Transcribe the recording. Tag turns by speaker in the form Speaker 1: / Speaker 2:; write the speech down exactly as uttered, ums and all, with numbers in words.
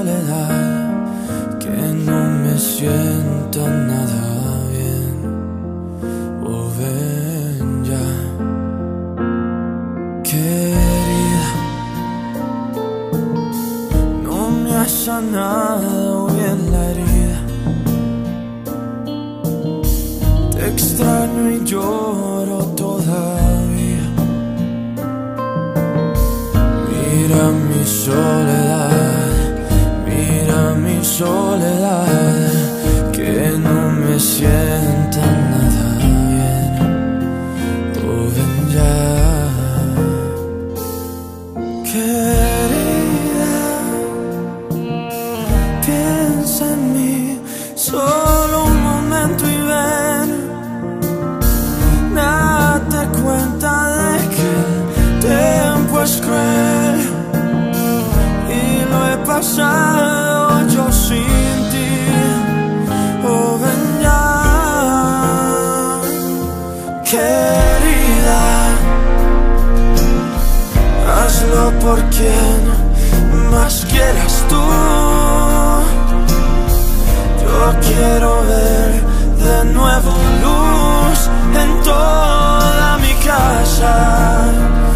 Speaker 1: soledad, que no me siento nada bien. Oh, ven ya, querida, no me has sanado bien la herida. Te extraño y lloro todavía. Mira mi soledad, mira mi soledad, que no me sienta nada bien. Oh, ven ya, querida, piensa en mí solo un momento y ven. Date cuenta de que el tiempo es cruel y lo he pasado yo sin ti. Oh, ven ya, querida, hazlo por quien más quieras tú. Yo quiero ver de nuevo luz en toda mi casa.